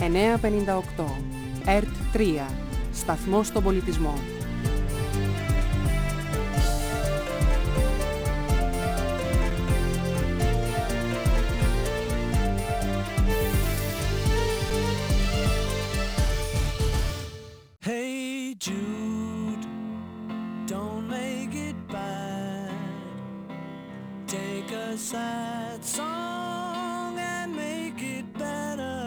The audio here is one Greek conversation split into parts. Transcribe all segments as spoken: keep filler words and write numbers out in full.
εννιακόσια πενήντα οκτώ, ΕΡΤ τρία, σταθμός στον πολιτισμό. Hey Jude, don't make it bad. Take a sad song and make it better.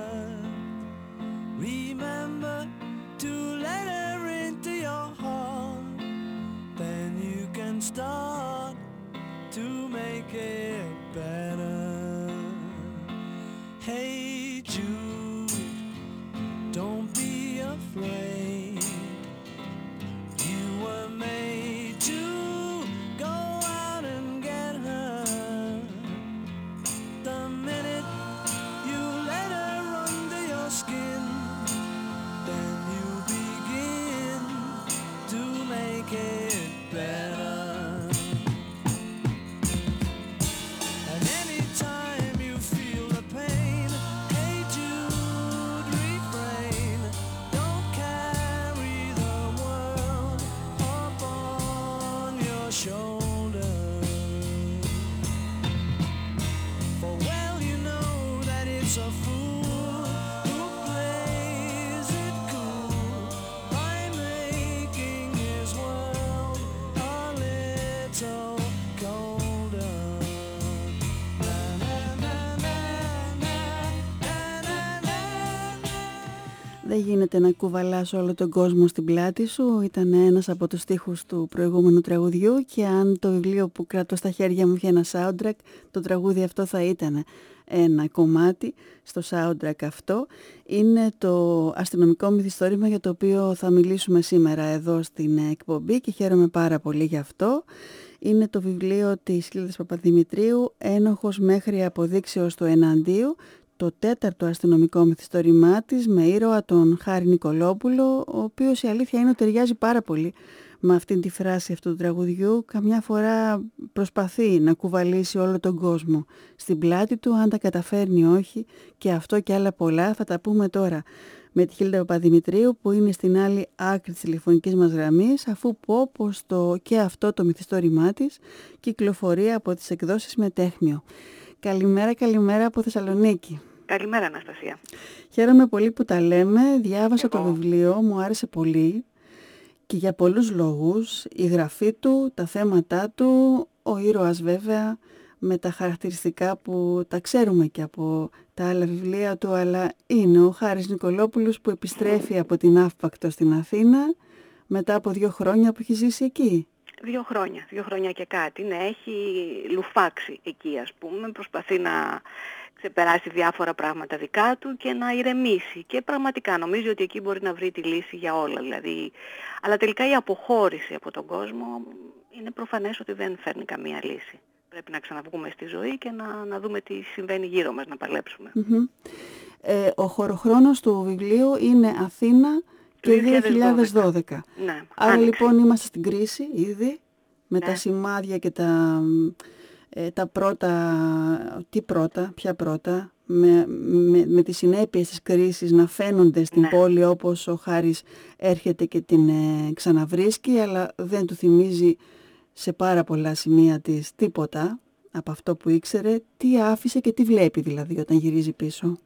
Remember to let her into your heart. Then you can start to make it better. Hey Jude, don't be afraid. You were made to go out and get her. The minute you let her under your skin, then you begin to make it better. And anytime you feel the pain, hey Jude, refrain. Don't carry the world upon your shoulders. For well you know that it's a fool who plays it cool by making his world a little colder. Na, na, na, na, na, na, na, na. Δεν γίνεται να κουβαλάς όλο τον κόσμο στην πλάτη σου. Ήταν ένας από τους στίχους του προηγούμενου τραγουδιού και αν το βιβλίο που κρατώ στα χέρια μου είχε ένα soundtrack, το τραγούδι αυτό θα ήταν ένα κομμάτι στο soundtrack αυτό. Είναι το αστυνομικό μυθιστόρημα για το οποίο θα μιλήσουμε σήμερα εδώ στην εκπομπή και χαίρομαι πάρα πολύ γι' αυτό. Είναι το βιβλίο της Χίλδας Παπαδημητρίου, «Ένοχος μέχρι αποδείξεως του εναντίου», το τέταρτο αστυνομικό μυθιστόρημά της με ήρωα τον Χάρη Νικολόπουλο, ο οποίος η αλήθεια είναι ότι ταιριάζει πάρα πολύ με αυτήν τη φράση αυτού του τραγουδιού. Καμιά φορά προσπαθεί να κουβαλήσει όλο τον κόσμο στην πλάτη του, αν τα καταφέρνει όχι, και αυτό και άλλα πολλά θα τα πούμε τώρα με τη Χίλδα Παπαδημητρίου που είναι στην άλλη άκρη της τηλεφωνικής μας γραμμής, αφού πω πως το, και αυτό το μυθιστόρημά της κυκλοφορεί από τις εκδόσεις Μετέχμιο. Καλημέρα, καλημέρα από Θεσσαλονίκη. Καλημέρα Αναστασία. Χαίρομαι πολύ που τα λέμε. Διάβασα Εγώ. το βιβλίο, μου άρεσε πολύ και για πολλούς λόγους. Η γραφή του, τα θέματα του, ο ήρωας βέβαια με τα χαρακτηριστικά που τα ξέρουμε και από τα άλλα βιβλία του, αλλά είναι ο Χάρης Νικολόπουλος που επιστρέφει από την Αύπακτο στην Αθήνα μετά από δύο χρόνια που έχει ζήσει εκεί. Δύο χρόνια, δύο χρόνια και κάτι. Ναι, έχει λουφάξει εκεί ας πούμε, προσπαθεί να ξεπεράσει διάφορα πράγματα δικά του και να ηρεμήσει. Και πραγματικά νομίζω ότι εκεί μπορεί να βρει τη λύση για όλα. Δηλαδή. Αλλά τελικά η αποχώρηση από τον κόσμο είναι προφανές ότι δεν φέρνει καμία λύση. Πρέπει να ξαναβγούμε στη ζωή και να, να δούμε τι συμβαίνει γύρω μας, να παλέψουμε. Mm-hmm. Ε, ο χωροχρόνος του βιβλίου είναι Αθήνα και δύο χιλιάδες δώδεκα. Ναι, άρα άνοιξε. λοιπόν είμαστε στην κρίση ήδη με ναι. τα σημάδια και τα, ε, τα πρώτα, τι πρώτα, ποια πρώτα, με, με, με τις συνέπειες της κρίσης να φαίνονται στην ναι. πόλη, όπως ο Χάρης έρχεται και την ε, ξαναβρίσκει, αλλά δεν του θυμίζει σε πάρα πολλά σημεία της τίποτα από αυτό που ήξερε. Τι άφησε και τι βλέπει δηλαδή όταν γυρίζει πίσω.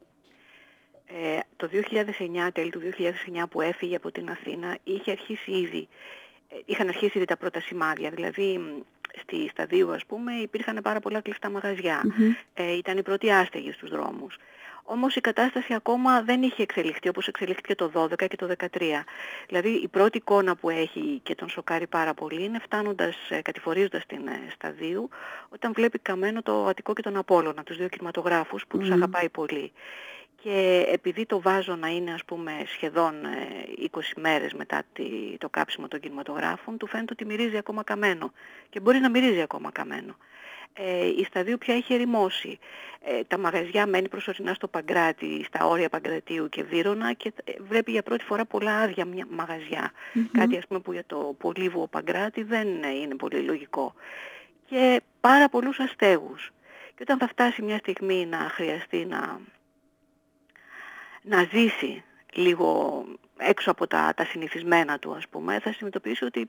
Ε, το δύο χιλιάδες εννιά, τέλη του δύο χιλιάδες εννιά που έφυγε από την Αθήνα, είχε αρχίσει ήδη, ε, είχαν αρχίσει ήδη τα πρώτα σημάδια. Δηλαδή στη Σταδίου ας πούμε υπήρχαν πάρα πολλά κλειστά μαγαζιά. Mm-hmm. Ε, ήταν οι πρώτοι άστεγοι στους δρόμους. Όμως η κατάσταση ακόμα δεν είχε εξελιχθεί όπως εξελιχθήκε το δώδεκα και το δεκατρία. Δηλαδή η πρώτη εικόνα που έχει και τον σοκάρει πάρα πολύ είναι φτάνοντας, κατηφορίζοντας την Σταδίου, όταν βλέπει καμένο το Αττικό και τον Απόλλωνα, τους δύο κινηματογράφους που mm. τους αγαπάει πολύ. Και επειδή το βάζω να είναι ας πούμε σχεδόν είκοσι μέρες μετά το κάψιμο των κινηματογράφων, του φαίνεται ότι μυρίζει ακόμα καμένο και μπορεί να μυρίζει ακόμα καμένο. Ε, η Σταδίου πια έχει ερημώσει. Ε, τα μαγαζιά μένει προσωρινά στο Παγκράτη, στα όρια Παγκρατίου και Βύρωνα και βλέπει για πρώτη φορά πολλά άδεια μαγαζιά. Mm-hmm. Κάτι ας πούμε που για το Πολύβουο Παγκράτη δεν είναι πολύ λογικό. Και πάρα πολλούς αστέγους. Και όταν θα φτάσει μια στιγμή να χρειαστεί να να ζήσει λίγο έξω από τα, τα συνηθισμένα του, ας πούμε, θα συνειδητοποιήσει ότι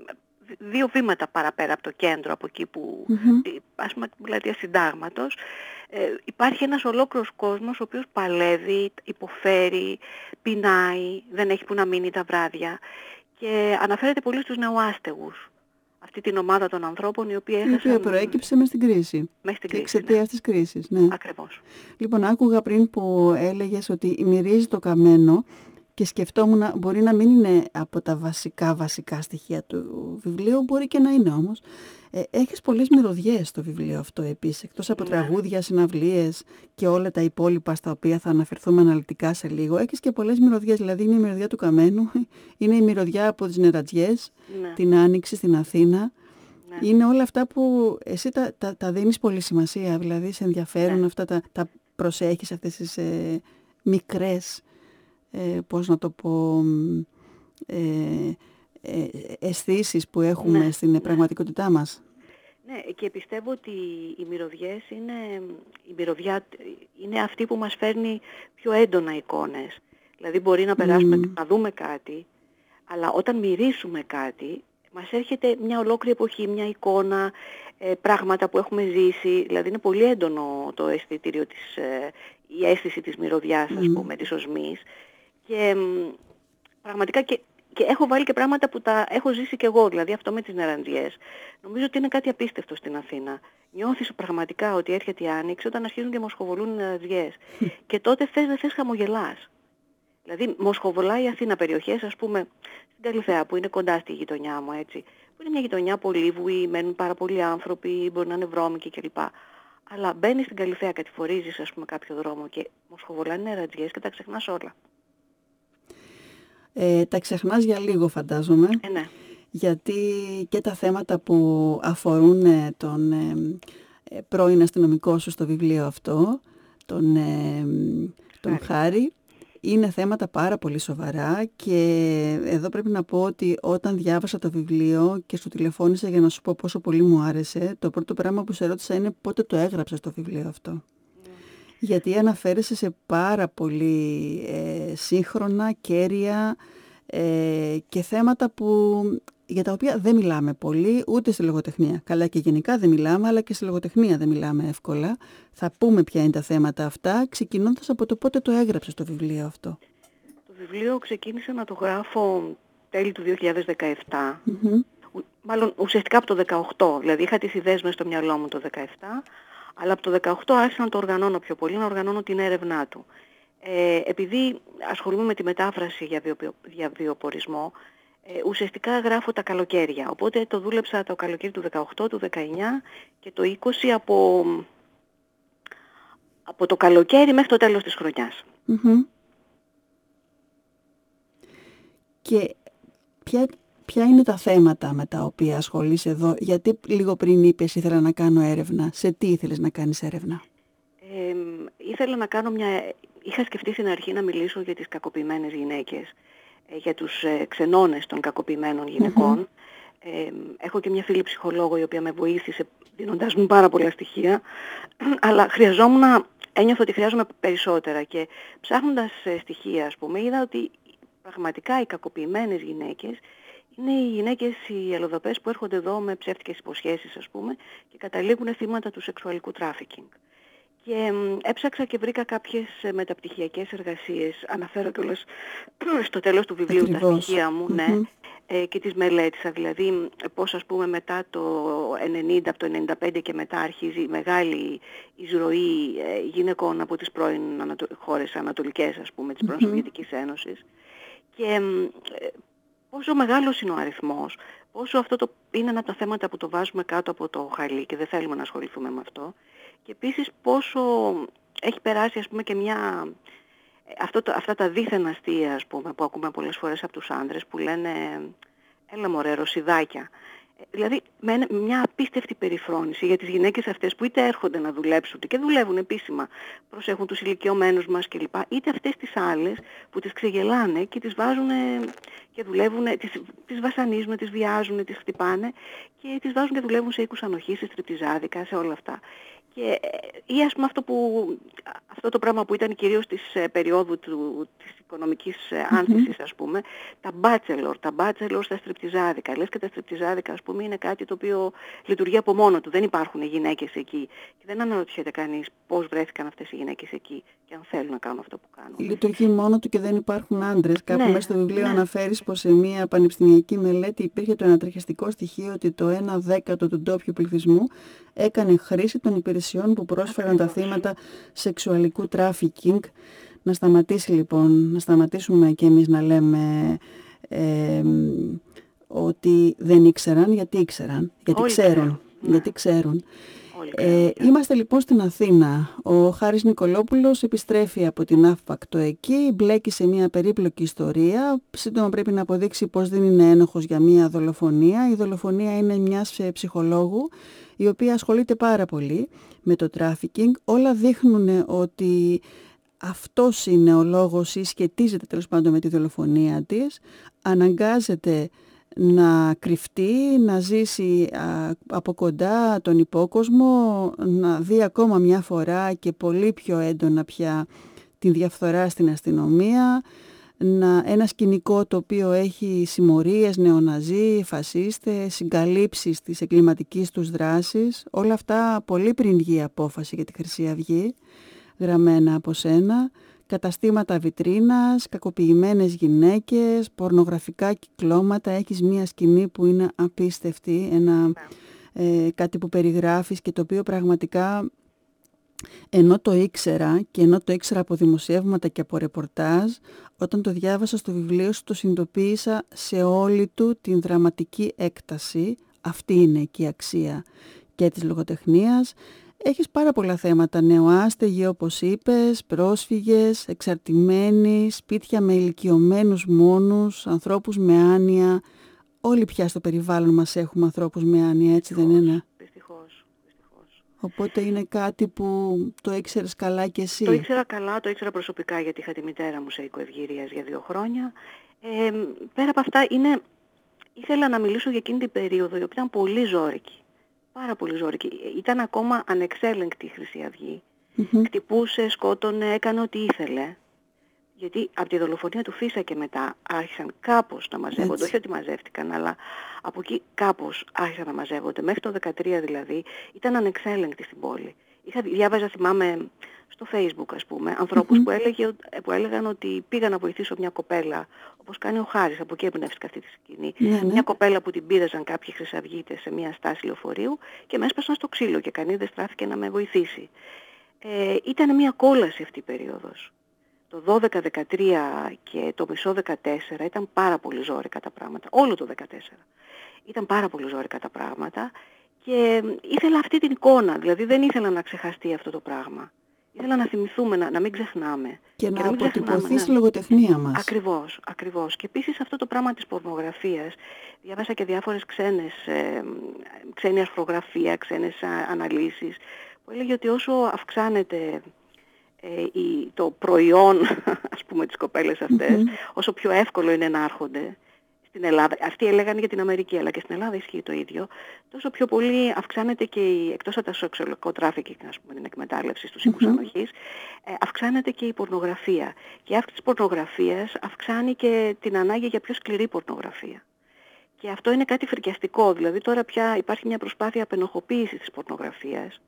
δύο βήματα παραπέρα από το κέντρο, από εκεί που, Mm-hmm. ας πούμε, την πλατεία Συντάγματος, ε, υπάρχει ένας ολόκληρος κόσμος ο οποίος παλεύει, υποφέρει, πεινάει, δεν έχει που να μείνει τα βράδια και αναφέρεται πολύ στους νεοάστεγους. Αυτή την ομάδα των ανθρώπων οι οποίοι Η έχασαν... οποία προέκυψε μες στην κρίση. Μες στην Και κρίση, εξαιτίας ναι. της κρίσης, ναι. Ακριβώς. Λοιπόν, άκουγα πριν που έλεγες ότι μυρίζει το καμένο και σκεφτόμουν μπορεί να μην είναι από τα βασικά βασικά στοιχεία του βιβλίου, μπορεί και να είναι όμως. Ε, έχεις πολλές μυρωδιές στο βιβλίο αυτό επίσης, εκτός από Ναι. τραγούδια, συναυλίες και όλα τα υπόλοιπα στα οποία θα αναφερθούμε αναλυτικά σε λίγο. Έχεις και πολλές μυρωδιές, δηλαδή είναι η μυρωδιά του Καμένου, είναι η μυρωδιά από τις Νερατζιές, Ναι. την Άνοιξη στην Αθήνα. Ναι. Είναι όλα αυτά που εσύ τα, τα, τα δίνεις πολύ σημασία, δηλαδή σε ενδιαφέρουν Ναι. αυτά, τα, τα προσέχεις αυτές τις ε, μικρές, ε, πώς να το πω, ε, ε, αισθήσεις που έχουμε Ναι, στην ναι. πραγματικότητά μας. Ναι, και πιστεύω ότι οι μυρωδιές είναι, η μυρωδιά είναι αυτή που μας φέρνει πιο έντονα εικόνες. Δηλαδή μπορεί να περάσουμε Mm. να δούμε κάτι, αλλά όταν μυρίσουμε κάτι, μας έρχεται μια ολόκληρη εποχή, μια εικόνα, ε, πράγματα που έχουμε ζήσει. Δηλαδή είναι πολύ έντονο το αισθητήριο της, ε, η αίσθηση της μυρωδιάς, ας Mm. πούμε, της οσμής. Και μ, πραγματικά και, και έχω βάλει και πράγματα που τα έχω ζήσει και εγώ, δηλαδή αυτό με τις Νεραντζιές. Νομίζω ότι είναι κάτι απίστευτο στην Αθήνα. Νιώθεις πραγματικά ότι έρχεται η Άνοιξη όταν αρχίζουν και μοσχοβολούν οι Νεραντζιές. Και τότε θες δεν θες χαμογελάς. Δηλαδή μοσχοβολάει η Αθήνα περιοχές, ας πούμε, στην Καλυθέα που είναι κοντά στη γειτονιά μου, έτσι. Που είναι μια γειτονιά πολύβουη, μένουν πάρα πολλοί άνθρωποι, μπορεί να είναι βρώμικοι κλπ. Αλλά μπαίνεις στην Καλυθέα, κατηφορίζεις, ας πούμε, κάποιο δρόμο και μοσχοβολάνε Νεραντζιές και τα ξεχνάς όλα. Ε, τα ξεχνάς για λίγο φαντάζομαι, Ε, ναι. γιατί και τα θέματα που αφορούν ε, τον ε, ε, πρώην αστυνομικό σου στο βιβλίο αυτό, τον, ε, τον Χάρη. Χάρη, είναι θέματα πάρα πολύ σοβαρά και εδώ πρέπει να πω ότι όταν διάβασα το βιβλίο και σου τηλεφώνησα για να σου πω πόσο πολύ μου άρεσε, το πρώτο πράγμα που σε ρώτησα είναι πότε το έγραψες το βιβλίο αυτό. Γιατί αναφέρεσαι σε πάρα πολύ ε, σύγχρονα, κέρια ε, και θέματα που, για τα οποία δεν μιλάμε πολύ ούτε στη λογοτεχνία. Καλά και γενικά δεν μιλάμε, αλλά και στη λογοτεχνία δεν μιλάμε εύκολα. Θα πούμε ποια είναι τα θέματα αυτά, ξεκινώντας από το πότε το έγραψες το βιβλίο αυτό. Το βιβλίο ξεκίνησα να το γράφω τέλη του δύο χιλιάδες δεκαεπτά. Mm-hmm. Ου- Μάλλον ουσιαστικά από το δεκαοκτώ. Δηλαδή είχα τις ιδέες μέσα στο μυαλό μου το δεκαεπτά, αλλά από το δεκαοκτώ άρχισα να το οργανώνω πιο πολύ, να οργανώνω την έρευνά του. Ε, επειδή ασχολούμαι με τη μετάφραση για, βιοπιο, για βιοπορισμό, ε, ουσιαστικά γράφω τα καλοκαίρια. Οπότε το δούλεψα το καλοκαίρι του δεκαοκτώ, του δεκαεννιά και το είκοσι από, από το καλοκαίρι μέχρι το τέλος της χρονιάς. Mm-hmm. Και ποια, ποια είναι τα θέματα με τα οποία ασχολείσαι εδώ, γιατί λίγο πριν είπες ήθελα να κάνω έρευνα, σε τι ήθελες να κάνεις έρευνα? Ε, ήθελα να κάνω μια... Είχα σκεφτεί στην αρχή να μιλήσω για τις κακοποιημένες γυναίκες, ε, για τους ε, ξενώνες των κακοποιημένων γυναικών. Mm-hmm. Ε, έχω και μια φίλη ψυχολόγο η οποία με βοήθησε δίνοντάς μου πάρα πολλά στοιχεία, αλλά χρειαζόμουν, ένιωθα ότι χρειάζομαι περισσότερα και ψάχνοντας ε, στοιχεία, ας πούμε, είδα ότι πραγματικά οι κακοποιημένες γυναίκες είναι οι γυναίκες, οι αλλοδαπές που έρχονται εδώ με ψεύτικες υποσχέσεις, ας πούμε, και καταλήγουν θύματα του σεξουαλικού τράφικινγκ. Και μ, έψαξα και βρήκα κάποιες ε, μεταπτυχιακές εργασίες, αναφέρω κιόλας στο τέλος του βιβλίου Ακριβώς. τα στοιχεία μου, ναι, Mm-hmm. ε, και τις μελέτησα, δηλαδή μ, πώς, ας πούμε, μετά το ενενήντα, από το ενενήντα πέντε και μετά αρχίζει η μεγάλη εισρωή ε, γυναικών από τις πρώην ανατο... χώρες ανατολικές, ας πούμε, της πρώην Mm-hmm. Σοβιετικής Ένωσης. Και μ, ε, πόσο μεγάλος είναι ο αριθμός, πόσο αυτό το είναι ένα από τα θέματα που το βάζουμε κάτω από το χαλί και δεν θέλουμε να ασχοληθούμε με αυτό. Και επίσης πόσο έχει περάσει, ας πούμε, και μια... Αυτό το, αυτά τα δίθεν αστεία, ας πούμε, που ακούμε πολλές φορές από τους άντρες που λένε «έλα μωρέ, ρωσιδάκια». Δηλαδή με μια απίστευτη περιφρόνηση για τις γυναίκες αυτές που είτε έρχονται να δουλέψουν και δουλεύουν επίσημα, προσέχουν τους ηλικιωμένους μας κλπ. Είτε αυτές τις άλλες που τις ξεγελάνε και τις βάζουν και δουλεύουν, τις, τις βασανίζουν, τις βιάζουν, τις χτυπάνε και τις βάζουν και δουλεύουν σε οίκους ανοχής, σε στριπτιζάδικα, σε όλα αυτά. Και, ή ας πούμε αυτό, που, αυτό το πράγμα που ήταν κυρίως της ε, περίοδου του, της οικονομικής ε, άνθησης, ας πούμε, τα bachelor, τα bachelor στα στριπτιζάδικα. Λες και τα στριπτιζάδικα, ας πούμε, είναι κάτι το οποίο λειτουργεί από μόνο του. Δεν υπάρχουν γυναίκες εκεί. Και δεν αναρωτιέται κανείς πώς βρέθηκαν αυτές οι γυναίκες εκεί και αν θέλουν να κάνουν αυτό που κάνουν. Λειτουργεί μόνο του και δεν υπάρχουν άντρες. Κάπου Ναι, μέσα στο βιβλίο ναι. αναφέρεις πως σε μια πανεπιστημιακή μελέτη υπήρχε το ανατριχιαστικό στοιχείο ότι το ένα δέκατο του ντόπιου πληθυσμού έκανε χρήση των υπηρεσιών που πρόσφεραν τα θύματα σεξουαλικού τράφικινγκ. Να σταματήσει λοιπόν, να σταματήσουμε και εμείς να λέμε ε, ότι δεν ήξεραν, γιατί ήξεραν, γιατί Όλοι ξέρουν, ξέρουν, ναι. γιατί ξέρουν. Όλοι Ε, ξέρουν. είμαστε λοιπόν στην Αθήνα. Ο Χάρης Νικολόπουλος επιστρέφει από την Αύπακτο εκεί, μπλέκει σε μια περίπλοκη ιστορία. Σύντομα πρέπει να αποδείξει πως δεν είναι ένοχος για μια δολοφονία. Η δολοφονία είναι μιας ε, ψυχολόγου, η οποία ασχολείται πάρα πολύ με το τράφικινγκ. Όλα δείχνουν ότι αυτός είναι ο λόγος ή σχετίζεται τέλος πάντων με τη δολοφονία της. Αναγκάζεται να κρυφτεί, να ζήσει α, από κοντά τον υπόκοσμο, να δει ακόμα μια φορά και πολύ πιο έντονα πια την διαφθορά στην αστυνομία, να, ένα σκηνικό το οποίο έχει συμμορίες, νεοναζί, φασίστες, συγκαλύψεις της εγκληματικής τους δράσης, όλα αυτά πολύ πριν βγει η απόφαση για τη Χρυσή Αυγή, γραμμένα από σένα. Καταστήματα βιτρίνας, κακοποιημένες γυναίκες, πορνογραφικά κυκλώματα. Έχεις μία σκηνή που είναι απίστευτη, ένα, ε, κάτι που περιγράφεις και το οποίο πραγματικά, ενώ το ήξερα και ενώ το ήξερα από δημοσιεύματα και από ρεπορτάζ, όταν το διάβασα στο βιβλίο σου το συνειδητοποίησα σε όλη του την δραματική έκταση. Αυτή είναι εκεί η αξία και της λογοτεχνίας. Έχεις πάρα πολλά θέματα, νεοάστεγοι όπως είπες, πρόσφυγες, εξαρτημένοι, σπίτια με ηλικιωμένους μόνους, ανθρώπους με άνοια. Όλοι πια στο περιβάλλον μας έχουμε ανθρώπους με άνοια, έτσι Δυστυχώς, δεν είναι? Δυστυχώς, δυστυχώς. Οπότε είναι κάτι που το ήξερες καλά κι εσύ. Το ήξερα καλά, το ήξερα προσωπικά, γιατί είχα τη μητέρα μου σε οικοευγυρίας για δύο χρόνια. Ε, πέρα από αυτά, είναι, ήθελα να μιλήσω για εκείνη την περίοδο, η οποία ήταν πολύ ζώρικη. Πάρα πολύ ζώρικη. Ήταν ακόμα ανεξέλεγκτη η Χρυσή Αυγή. Mm-hmm. Χτυπούσε, σκότωνε, έκανε ό,τι ήθελε. Γιατί από τη δολοφονία του Φίσα και μετά άρχισαν κάπως να μαζεύονται. Έτσι. Όχι ότι μαζεύτηκαν, αλλά από εκεί κάπως άρχισαν να μαζεύονται. Μέχρι το δεκατρία δηλαδή ήταν ανεξέλεγκτη στην πόλη. Είχα, διάβαζα, θυμάμαι, στο Facebook, ας πούμε, ανθρώπους Mm-hmm. που, έλεγε, που έλεγαν ότι πήγα να βοηθήσω μια κοπέλα, όπως κάνει ο Χάρης, από εκεί εμπνεύστηκα αυτή τη σκηνή. Ναι, ναι. Μια κοπέλα που την πήραζαν κάποιοι χρυσαυγίτες σε μια στάση λεωφορείου και με έσπασαν στο ξύλο και κανείς δεν στράφηκε να με βοηθήσει. Ε, ήταν μια κόλαση αυτή η περίοδος. Το δώδεκα δεκατρία και το μισό δεκατέσσερα ήταν πάρα πολύ ζόρικα τα πράγματα. Όλο το δεκατέσσερα. Ήταν πάρα πολύ ζόρικα τα πράγματα και ήθελα αυτή την εικόνα. Δηλαδή δεν ήθελα να ξεχαστεί αυτό το πράγμα. Ήθελα να θυμηθούμε, να, να μην ξεχνάμε. Και, να να μην αποτυπωθεί ξεχνάμε, στη ναι. λογοτεχνία μας. Ακριβώς, ακριβώς. Και επίσης αυτό το πράγμα της πορνογραφίας, διάβασα και διάφορες ξένες, ε, ξένη αρθρογραφία, ξένες α, αναλύσεις, που έλεγε ότι όσο αυξάνεται ε, η, το προϊόν, ας πούμε, τις κοπέλες αυτές, mm-hmm. όσο πιο εύκολο είναι να έρχονται στην Ελλάδα. Αυτοί έλεγαν για την Αμερική, αλλά και στην Ελλάδα ισχύει το ίδιο. Τόσο πιο πολύ αυξάνεται και η, εκτός από το σεξουαλικό τράφικινγκ, ας πούμε, την εκμετάλλευση στους οίκους mm-hmm. ανοχής, ε, αυξάνεται και η πορνογραφία. Και η αύξηση της πορνογραφίας αυξάνει και την ανάγκη για πιο σκληρή πορνογραφία. Και αυτό είναι κάτι φρικιαστικό. Δηλαδή τώρα πια υπάρχει μια προσπάθεια απενοχοποίησης της πορνογραφίας.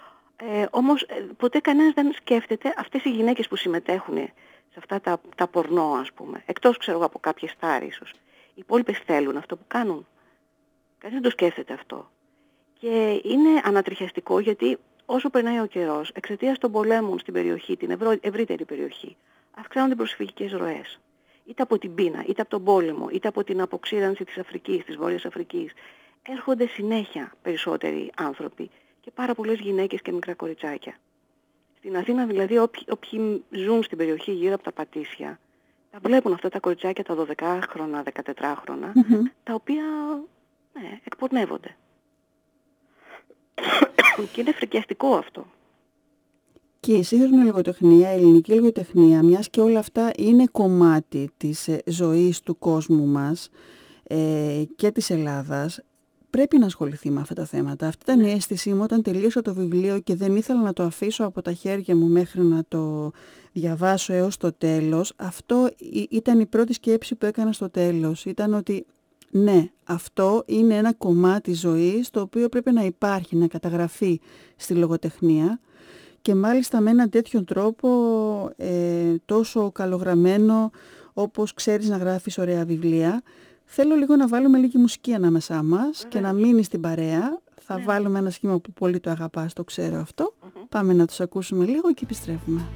Ε, όμως ε, ποτέ κανένας δεν σκέφτεται αυτές οι γυναίκες που συμμετέχουν σε αυτά τα, τα πορνό, ας πούμε. Εκτός, ξέρω εγώ, από κάποιες στάρ ίσως. Οι υπόλοιπες θέλουν αυτό που κάνουν. Κανείς δεν το σκέφτεται αυτό. Και είναι ανατριχιαστικό γιατί όσο περνάει ο καιρός, εξαιτίας των πολέμων στην περιοχή, την ευρώ, ευρύτερη περιοχή, αυξάνονται προσφυγικές ροές. Είτε από την πείνα, είτε από τον πόλεμο, είτε από την αποξήρανση της Αφρικής, της Βόρειας Αφρικής. Έρχονται συνέχεια περισσότεροι άνθρωποι και πάρα πολλές γυναίκες και μικρά κοριτσάκια. Στην Αθήνα δηλαδή όποιοι, όποιοι ζουν στην περιοχή γύρω από τα Πατήσια, τα βλέπουν αυτά τα κοριτσάκια τα δωδεκάχρονα, δεκατετράχρονα, mm-hmm. τα οποία ναι, εκπορνεύονται. Και είναι φρικιαστικό αυτό. Και η σύγχρονη λογοτεχνία, η ελληνική λογοτεχνία, μιας και όλα αυτά είναι κομμάτι της ε, ζωής του κόσμου μας ε, και της Ελλάδας, πρέπει να ασχοληθεί με αυτά τα θέματα. Αυτή ήταν η αίσθησή μου όταν τελείωσα το βιβλίο και δεν ήθελα να το αφήσω από τα χέρια μου μέχρι να το διαβάσω έως το τέλος. Αυτό ήταν η πρώτη σκέψη που έκανα στο τέλος. Ήταν ότι ναι, αυτό είναι ένα κομμάτι ζωής το οποίο πρέπει να υπάρχει, να καταγραφεί στη λογοτεχνία και μάλιστα με έναν τέτοιο τρόπο ε, τόσο καλογραμμένο όπως ξέρεις να γράφεις ωραία βιβλία. Θέλω λίγο να βάλουμε λίγη μουσική ανάμεσά μας και να μείνει στην παρέα. Θα ναι. βάλουμε ένα σχήμα που πολύ το αγαπάς, το ξέρω αυτό. Mm-hmm. Πάμε να τους ακούσουμε λίγο και επιστρέφουμε.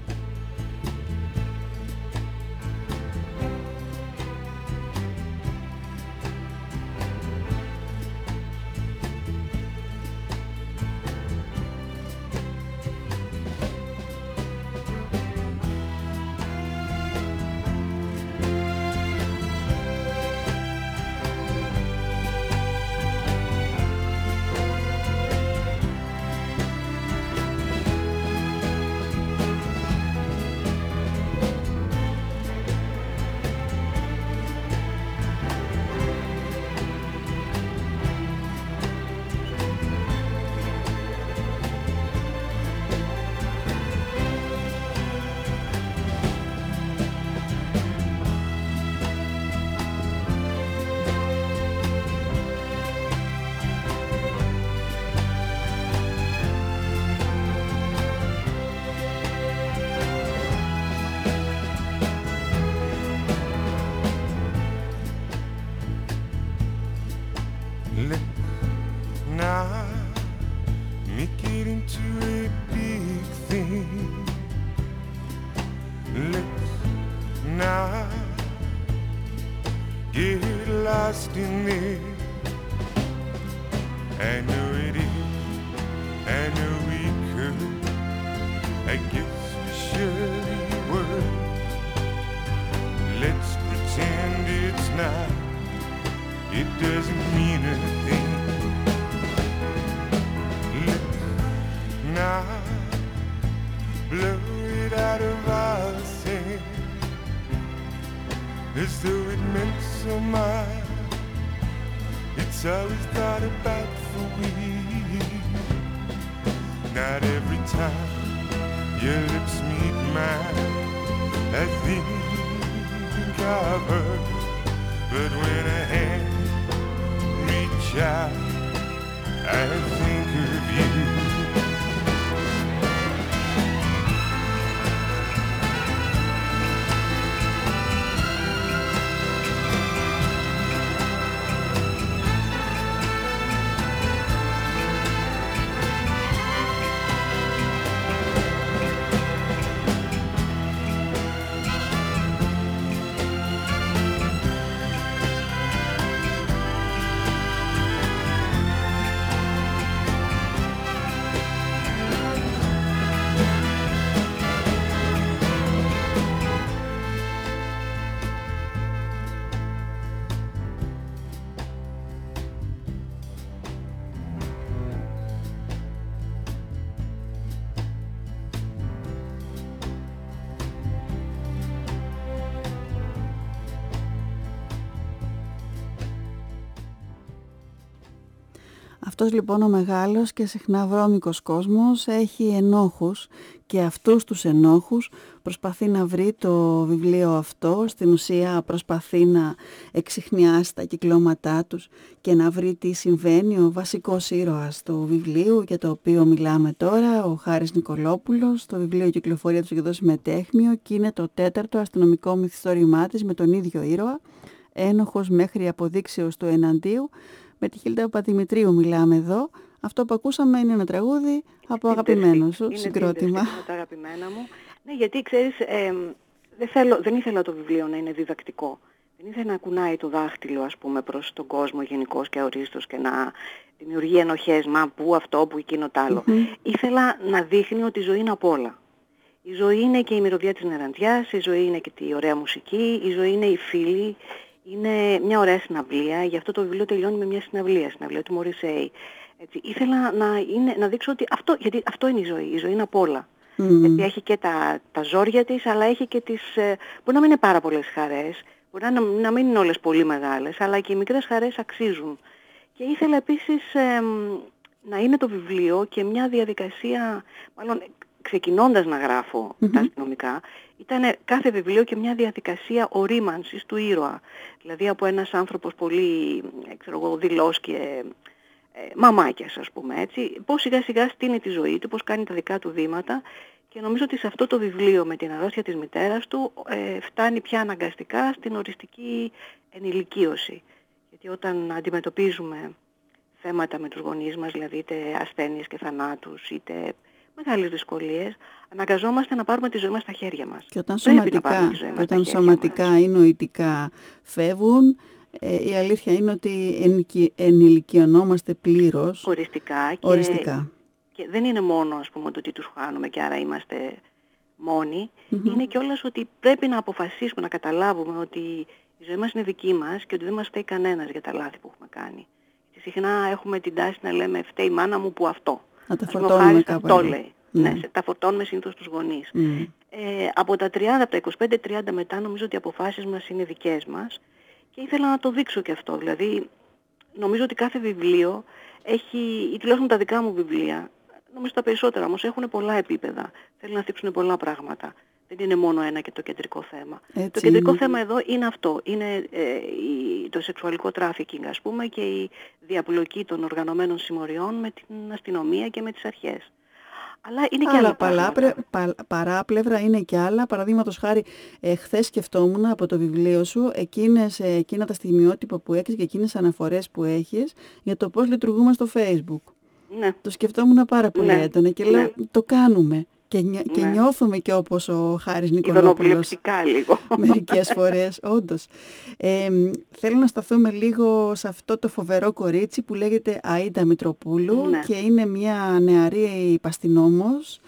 Αυτός λοιπόν ο μεγάλος και συχνά βρώμικος κόσμος έχει ενόχους και αυτούς τους ενόχους προσπαθεί να βρει το βιβλίο αυτό, στην ουσία προσπαθεί να εξιχνιάσει τα κυκλώματά τους και να βρει τι συμβαίνει. Ο βασικός ήρωας του βιβλίου για το οποίο μιλάμε τώρα, ο Χάρης Νικολόπουλος, το βιβλίο κυκλοφορία του εκδόσεις Μετέχμιο και είναι το τέταρτο αστυνομικό μυθιστόρημά της με τον ίδιο ήρωα, ένοχος μέχρι αποδείξεως του εναντίου. Με τη Χίλτα Παπαδημητρίου μιλάμε εδώ. Αυτό που ακούσαμε είναι ένα τραγούδι από αγαπημένο σου συγκρότημα. Είναι τα αγαπημένα μου. Ναι, γιατί ξέρεις, ε, δεν, θέλω, δεν ήθελα το βιβλίο να είναι διδακτικό. Δεν ήθελα να κουνάει το δάχτυλο, ας πούμε, προς τον κόσμο γενικώς και αορίστος και να δημιουργεί ενοχές, μα που αυτό, που εκείνο τ' άλλο. Mm-hmm. Ήθελα να δείχνει ότι η ζωή είναι απ' όλα. Η ζωή είναι και η μυρωδιά της νεραντιάς, η ζωή είναι και τη ωραία μουσική, η ζωή είναι οι φίλοι. Είναι μια ωραία συναυλία, γι' αυτό το βιβλίο τελειώνει με μια συναυλία, συναυλία του Μωρισέη. Έτσι, ήθελα να, είναι, να δείξω ότι αυτό, γιατί αυτό είναι η ζωή, η ζωή είναι απ' όλα. Mm. Γιατί έχει και τα, τα ζόρια της, αλλά έχει και τις, ε, μπορεί να μην είναι πάρα πολλές χαρές, μπορεί να, να μην είναι όλες πολύ μεγάλες, αλλά και οι μικρές χαρές αξίζουν. Και ήθελα επίσης ε, να είναι το βιβλίο και μια διαδικασία, μάλλον ξεκινώντας να γράφω mm-hmm. τα αστυνομικά, ήταν κάθε βιβλίο και μια διαδικασία ορίμανσης του ήρωα. Δηλαδή από ένας άνθρωπος πολύ, ξέρω εγώ, δηλός και ε, μαμάκιας, ας πούμε, έτσι, πώς σιγά σιγά στείνει τη ζωή του, πώς κάνει τα δικά του βήματα. Και νομίζω ότι σε αυτό το βιβλίο με την αρρώστια της μητέρας του ε, φτάνει πια αναγκαστικά στην οριστική ενηλικίωση. Γιατί όταν αντιμετωπίζουμε θέματα με τους γονείς μας, δηλαδή είτε ασθένειες και θανάτους, είτε μεγάλες δυσκολίες, αναγκαζόμαστε να πάρουμε τη ζωή μας στα χέρια μας. Και όταν σωματικά, όταν σωματικά ή νοητικά φεύγουν, ε, η αλήθεια είναι ότι ενηλικιωνόμαστε πλήρως. Οριστικά. Και, οριστικά. Και δεν είναι μόνο, ας πούμε, το ότι τους χάνουμε και άρα είμαστε μόνοι. Mm-hmm. Είναι κιόλας ότι πρέπει να αποφασίσουμε, να καταλάβουμε ότι η ζωή μας είναι δική μας και ότι δεν μας φταίει κανένας για τα λάθη που έχουμε κάνει. Και συχνά έχουμε την τάση να λέμε φταίει η μάνα μου που αυτό. Να τα φορτώνουμε κάπου. Αυτό λέει. Mm. Ναι, τα φορτώνουμε συνήθως τους γονείς. Mm. Ε, από τα τριάντα, από τα είκοσι πέντε τριάντα μετά νομίζω ότι οι αποφάσεις μας είναι δικές μας και ήθελα να το δείξω και αυτό. Δηλαδή νομίζω ότι κάθε βιβλίο έχει, ή τουλάχιστον τα δικά μου βιβλία, νομίζω τα περισσότερα όμως έχουν πολλά επίπεδα. Θέλουν να θίξουν πολλά πράγματα. Δεν είναι μόνο ένα και το κεντρικό θέμα. Έτσι το κεντρικό είναι. θέμα εδώ είναι αυτό. Είναι ε, η, το σεξουαλικό τράφικινγκ, ας πούμε, και η διαπλοκή των οργανωμένων συμμοριών με την αστυνομία και με τις αρχές. Αλλά είναι και άλλα πράγματα. Πα, παράπλευρα είναι και άλλα. Παραδείγματος χάρη, ε, χθες σκεφτόμουν από το βιβλίο σου εκείνες, ε, εκείνα τα στιγμιότυπα που έχεις και εκείνες αναφορές που έχεις για το πώς λειτουργούμε στο Facebook. Ναι. Το σκεφτόμουν πάρα πολύ ναι. έντονα και λέω ναι. το κάνουμε. Και, νιώ, ναι. και νιώθουμε και όπως ο Χάρης Νικολόπουλος λίγο. μερικές φορές, όντως. Ε, θέλω να σταθούμε λίγο σε αυτό το φοβερό κορίτσι που λέγεται Αΐντα Μητροπούλου ναι. και είναι μια νεαρή παστινόμος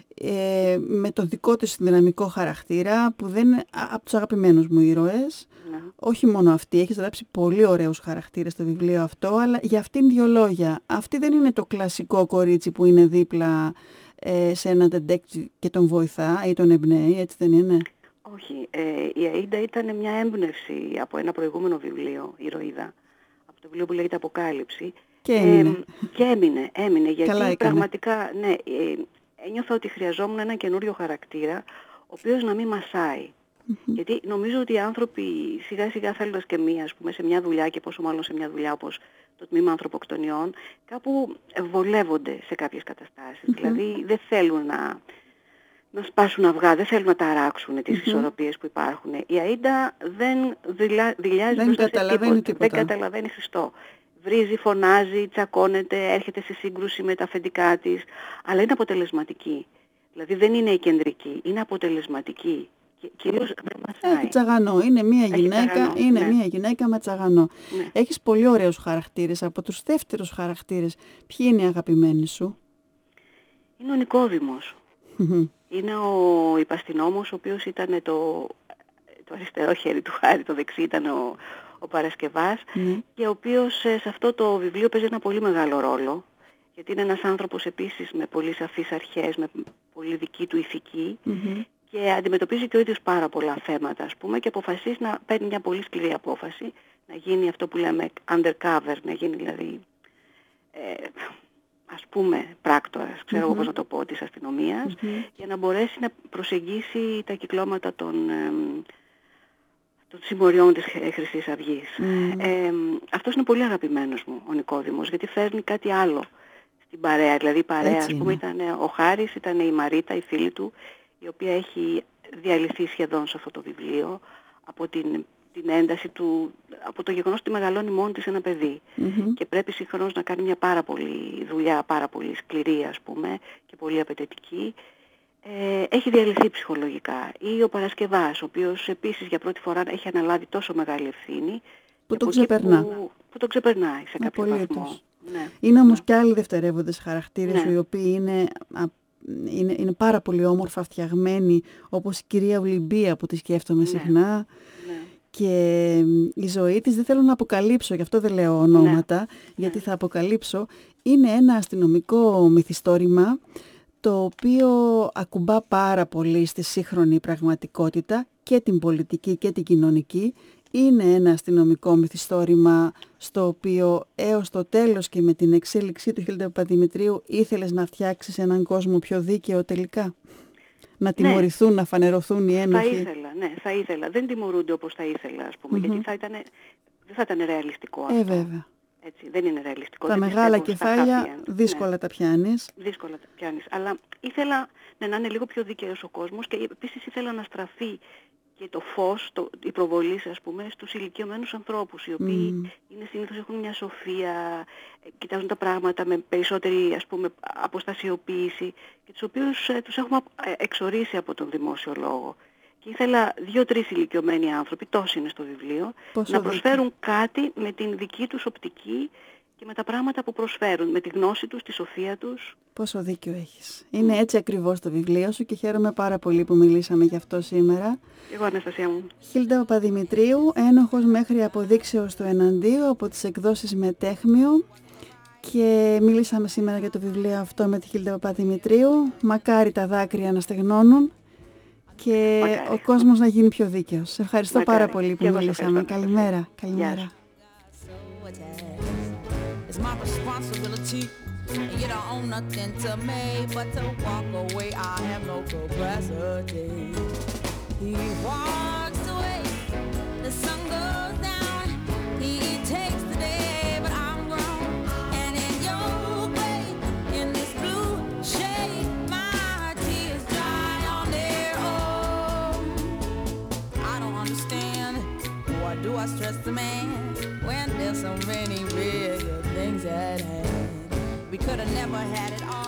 ε, με το δικό της δυναμικό χαρακτήρα που δεν είναι από τους αγαπημένους μου ήρωες. Ναι. Όχι μόνο αυτή, έχεις γράψει πολύ ωραίους χαρακτήρες στο βιβλίο αυτό, αλλά για αυτήν δύο λόγια. Αυτή δεν είναι το κλασικό κορίτσι που είναι δίπλα σε έναν detective και τον βοηθά ή τον εμπνέει, έτσι δεν είναι? Όχι. Ε, η Αΐντα ήταν μια έμπνευση από ένα προηγούμενο βιβλίο, ηρωίδα, από το βιβλίο που λέγεται Αποκάλυψη. Και έμεινε. Ε, και έμεινε, έμεινε γιατί πραγματικά, ναι, ε, ένιωθα ότι χρειαζόμουν ένα καινούριο χαρακτήρα, ο οποίος να μην μασάει. Mm-hmm. Γιατί νομίζω ότι οι άνθρωποι σιγά σιγά θέλοντας και μία, ας πούμε, σε μια δουλειά και πόσο μάλλον σε μια δουλειά όπως το τμήμα ανθρωποκτονιών, κάπου βολεύονται σε κάποιες καταστάσεις. Mm-hmm. Δηλαδή δεν θέλουν να, να σπάσουν αυγά, δεν θέλουν να ταράξουν τις mm-hmm. ισορροπίες που υπάρχουν. Η Αΐντα δεν δηλα, δηλιάζει δεν μπροστά καταλαβαίνει σε τίποτα. Δεν καταλαβαίνει Χριστό. Βρίζει, φωνάζει, τσακώνεται, έρχεται σε σύγκρουση με τα αφεντικά της, αλλά είναι αποτελεσματική. Δηλαδή δεν είναι η κεντρική, είναι αποτελεσματική. Κυρίως έχει τσαγανό. Είναι μια γυναίκα, τσαγανό, είναι ναι. μια γυναίκα με τσαγανό. Ναι. Έχεις πολύ ωραίους χαρακτήρες. Από τους δεύτερους χαρακτήρες, ποιοι είναι οι αγαπημένοι σου? Είναι ο Νικόδημος. Mm-hmm. Είναι ο υπαστηνόμος, ο οποίος ήταν το, το αριστερό χέρι του Χάρη, το δεξί ήταν ο, ο Παρασκευάς mm-hmm. και ο οποίος σε αυτό το βιβλίο παίζει ένα πολύ μεγάλο ρόλο. Γιατί είναι ένας άνθρωπος επίσης με πολύ σαφείς αρχές, με πολύ δική του ηθική. Mm-hmm. Και αντιμετωπίζει και ο ίδιος πάρα πολλά θέματα, ας πούμε, και αποφασίζει να παίρνει μια πολύ σκληρή απόφαση, να γίνει αυτό που λέμε undercover, να γίνει δηλαδή, ε, ας πούμε, πράκτορας, ξέρω εγώ mm-hmm. πώς να το πω, της αστυνομίας, mm-hmm. για να μπορέσει να προσεγγίσει τα κυκλώματα των, ε, των συμμοριών της Χρυσής Αυγής. Mm-hmm. Ε, αυτός είναι πολύ αγαπημένος μου, ο Νικόδημος, γιατί φέρνει κάτι άλλο στην παρέα. Δηλαδή η παρέα, έτσι, ας πούμε, ήταν ο Χάρης, ήταν η Μαρίτα, η φίλη του, η οποία έχει διαλυθεί σχεδόν σε αυτό το βιβλίο από την, την ένταση του, από το γεγονός ότι μεγαλώνει μόνη της ένα παιδί mm-hmm. και πρέπει συγχρόνως να κάνει μια πάρα πολύ δουλειά, πάρα πολύ σκληρή, ας πούμε, και πολύ απαιτητική. Ε, έχει διαλυθεί ψυχολογικά. Ή ο Παρασκευάς, ο οποίος επίσης για πρώτη φορά έχει αναλάβει τόσο μεγάλη ευθύνη που το ξεπερνά. Που, που το ξεπερνάει σε κάποιο βαθμό. Ναι. Είναι όμως ναι. και άλλοι δευτερεύοντες χαρακτήρες ναι. οι οποίοι είναι... Είναι, είναι πάρα πολύ όμορφα φτιαγμένη, όπως η κυρία Ολυμπία που τη σκέφτομαι ναι. συχνά ναι. και η ζωή της, δεν θέλω να αποκαλύψω, γι' αυτό δεν λέω ονόματα ναι. γιατί ναι. θα αποκαλύψω, είναι ένα αστυνομικό μυθιστόρημα το οποίο ακουμπά πάρα πολύ στη σύγχρονη πραγματικότητα και την πολιτική και την κοινωνική. είναι ένα αστυνομικό μυθιστόρημα στο οποίο έως το τέλος και με την εξέλιξή του Χίλντα Παπαδημητρίου ήθελες να φτιάξεις έναν κόσμο πιο δίκαιο τελικά? Να τιμωρηθούν, ναι, να φανερωθούν οι ένοχοι? Θα ήθελα, ναι, θα ήθελα. Δεν τιμωρούνται όπως θα ήθελα, ας πούμε, mm-hmm. γιατί θα ήταν, δεν θα ήταν ρεαλιστικό αυτό. Ε, βέβαια. Έτσι, δεν είναι ρεαλιστικό. Τα δεν μεγάλα κεφάλια δύσκολα, ναι, τα πιάνεις. Δύσκολα τα πιάνεις. Αλλά ήθελα, ναι, να είναι λίγο πιο δίκαιος ο κόσμος και επίσης ήθελα να στραφεί και το φως, το, η προβολή, ας πούμε, στους ηλικιωμένους ανθρώπους, οι οποίοι mm. είναι συνήθως έχουν μια σοφία, κοιτάζουν τα πράγματα με περισσότερη, ας πούμε, αποστασιοποίηση και τους οποίους ε, τους έχουμε εξορίσει από τον δημόσιο λόγο. Και ήθελα δύο-τρεις ηλικιωμένοι άνθρωποι, τόσοι είναι στο βιβλίο, Πόσο να προσφέρουν δίκαιο. κάτι με την δική τους οπτική και με τα πράγματα που προσφέρουν, με τη γνώση τους, τη σοφία τους. Πόσο δίκιο έχεις. Είναι έτσι ακριβώς το βιβλίο σου και χαίρομαι πάρα πολύ που μιλήσαμε γι' αυτό σήμερα. Εγώ, Αναστασία μου. Χίλντα Παπαδημητρίου, ένοχος μέχρι αποδείξεως του εναντίου, από τις εκδόσεις Μετέχμιο. Και μίλησαμε σήμερα για το βιβλίο αυτό με τη Χίλντα Παπαδημητρίου. Μακάρι τα δάκρυα να στεγνώνουν και Μακάρι. ο κόσμος να γίνει πιο δίκαιος. Σε ευχαριστώ Μακάρι. πάρα πολύ που μιλήσαμε. Καλημέρα. Καλημέρα. It's my responsibility, and you don't own nothing to me but to walk away. I have no capacity. He walks away, the sun goes down. He takes the day, but I'm grown. And in your way, in this blue shade, my tears dry on their own. I don't understand, why do I stress the man when there's so many real things at hand? We could have never had it all.